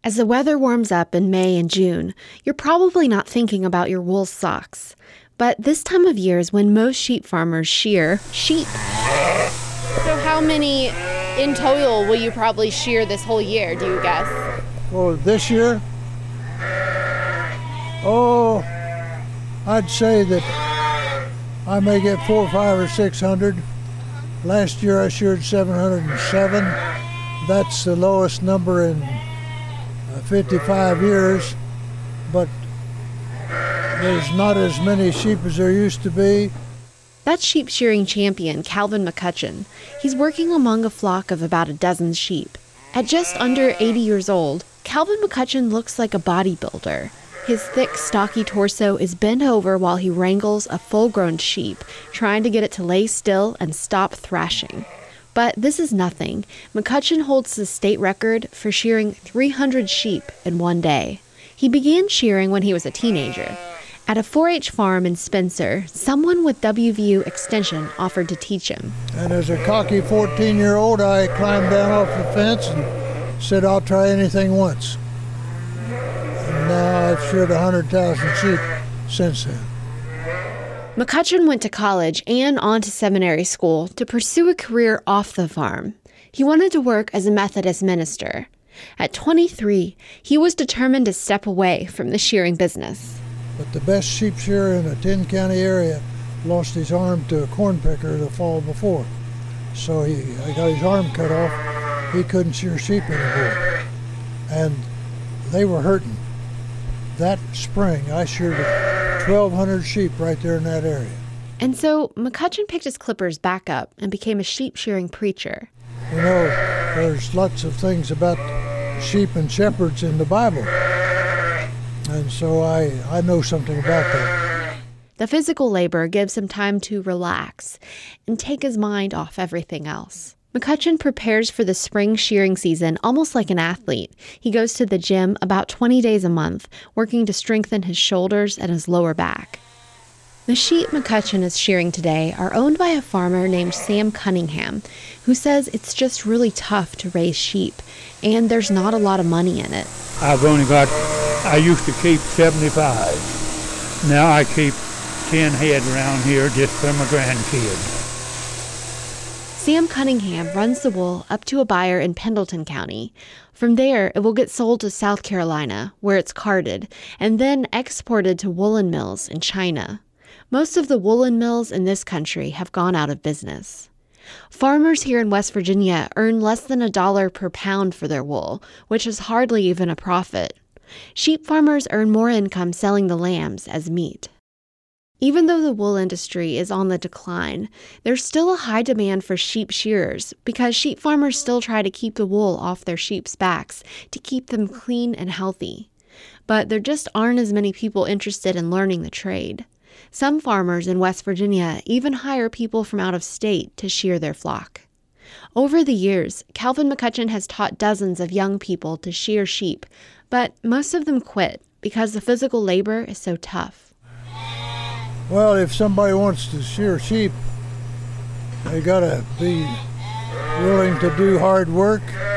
As the weather warms up in May and June, you're probably not thinking about your wool socks. But this time of year is when most sheep farmers shear sheep. So how many in total will you probably shear this whole year, do you guess? Well, this year? Oh, I'd say that I may get 400, 500, or 600. Last year I sheared 707. That's the lowest number in 55 years, but there's not as many sheep as there used to be. That's sheep shearing champion Calvin McCutcheon. He's working among a flock of about a dozen sheep. At just under 80 years old, Calvin McCutcheon looks like a bodybuilder. His thick, stocky torso is bent over while he wrangles a full-grown sheep, trying to get it to lay still and stop thrashing. But this is nothing. McCutcheon holds the state record for shearing 300 sheep in one day. He began shearing when he was a teenager. At a 4-H farm in Spencer, someone with WVU Extension offered to teach him. And as a cocky 14-year-old, I climbed down off the fence and said, I'll try anything once. And now I've sheared 100,000 sheep since then. McCutcheon went to college and on to seminary school to pursue a career off the farm. He wanted to work as a Methodist minister. At 23, he was determined to step away from the shearing business. But the best sheep shearer in a 10-county area lost his arm to a corn picker the fall before. So he got his arm cut off. He couldn't shear sheep anymore. And they were hurting. That spring, I sheared 1,200 sheep right there in that area. And so McCutcheon picked his clippers back up and became a sheep shearing preacher. You know, there's lots of things about sheep and shepherds in the Bible. And so I know something about that. The physical labor gives him time to relax and take his mind off everything else. McCutcheon prepares for the spring shearing season almost like an athlete. He goes to the gym about 20 days a month, working to strengthen his shoulders and his lower back. The sheep McCutcheon is shearing today are owned by a farmer named Sam Cunningham, who says it's just really tough to raise sheep, and there's not a lot of money in it. I used to keep 75. Now I keep 10 head around here just for my grandkids. Sam Cunningham runs the wool up to a buyer in Pendleton County. From there, it will get sold to South Carolina, where it's carded, and then exported to woolen mills in China. Most of the woolen mills in this country have gone out of business. Farmers here in West Virginia earn less than $1 per pound for their wool, which is hardly even a profit. Sheep farmers earn more income selling the lambs as meat. Even though the wool industry is on the decline, there's still a high demand for sheep shearers because sheep farmers still try to keep the wool off their sheep's backs to keep them clean and healthy. But there just aren't as many people interested in learning the trade. Some farmers in West Virginia even hire people from out of state to shear their flock. Over the years, Calvin McCutcheon has taught dozens of young people to shear sheep, but most of them quit because the physical labor is so tough. Well, if somebody wants to shear sheep, they gotta be willing to do hard work,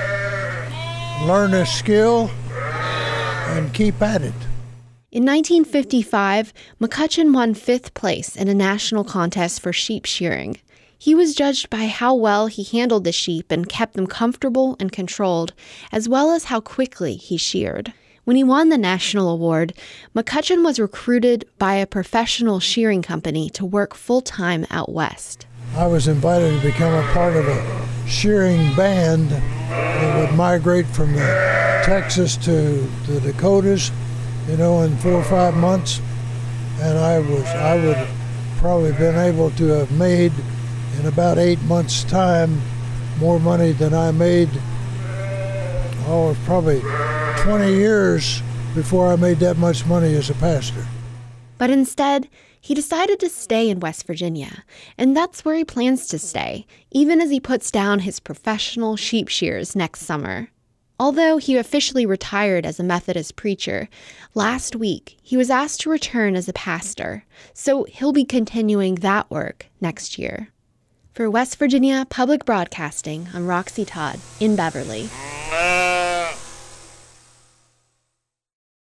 learn a skill, and keep at it. In 1955, McCutcheon won 5th place in a national contest for sheep shearing. He was judged by how well he handled the sheep and kept them comfortable and controlled, as well as how quickly he sheared. When he won the national award, McCutcheon was recruited by a professional shearing company to work full-time out west. I was invited to become a part of a shearing band that would migrate from Texas to the Dakotas, in 4 or 5 months. And I would probably been able to have made in about 8 months' time more money than I made, probably 20 years before I made that much money as a pastor. But instead, he decided to stay in West Virginia, and that's where he plans to stay, even as he puts down his professional sheep shears next summer. Although he officially retired as a Methodist preacher, last week he was asked to return as a pastor, so he'll be continuing that work next year. For West Virginia Public Broadcasting, I'm Roxy Todd in Beverly.